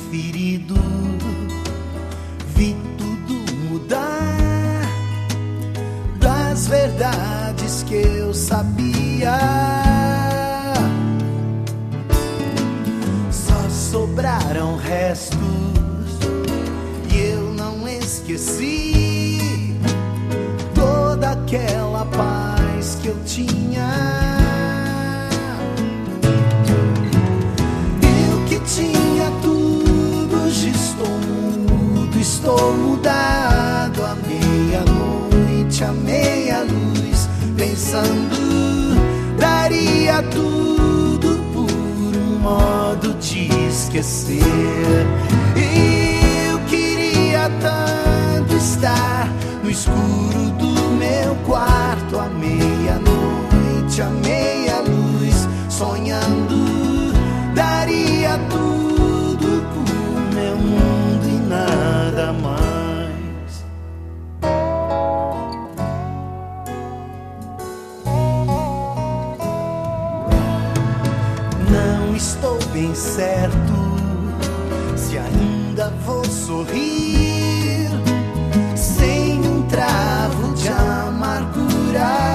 ferido, vi tudo mudar das verdades que eu sabia. Só sobraram restos e eu não esqueci toda aquela paz que eu tinha. Tinha tudo, hoje estou mudo, estou mudado. À meia-noite, à meia-luz, pensando, daria tudo por um modo de esquecer. E eu queria tanto estar no escuro do meu quarto, à meia-noite, à meia-luz, sonhando, daria tudo por meu mundo e nada mais. Não estou bem certo se ainda vou sorrir sem um travo de amargura.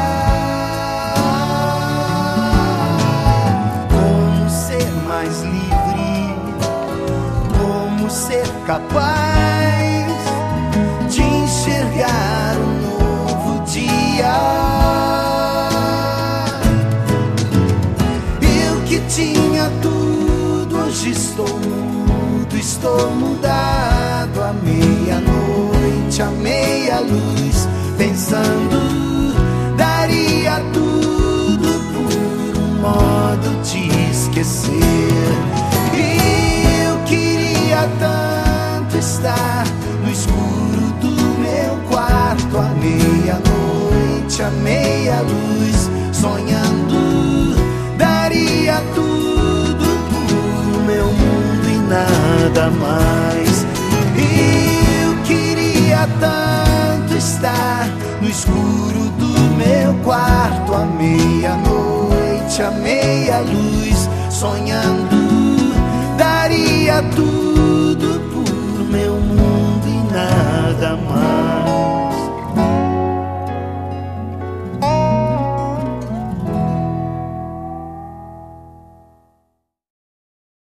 Ser capaz de enxergar um novo dia. Eu que tinha tudo, hoje estou mudo, estou mudado. À meia-noite, à meia-luz, pensando, daria tudo por um modo de esquecer. Tanto estar no escuro do meu quarto, à meia-noite, à meia-luz, sonhando, daria tudo por meu mundo e nada mais. E eu queria tanto estar no escuro do meu quarto, à meia-noite, à meia-luz, sonhando, daria tudo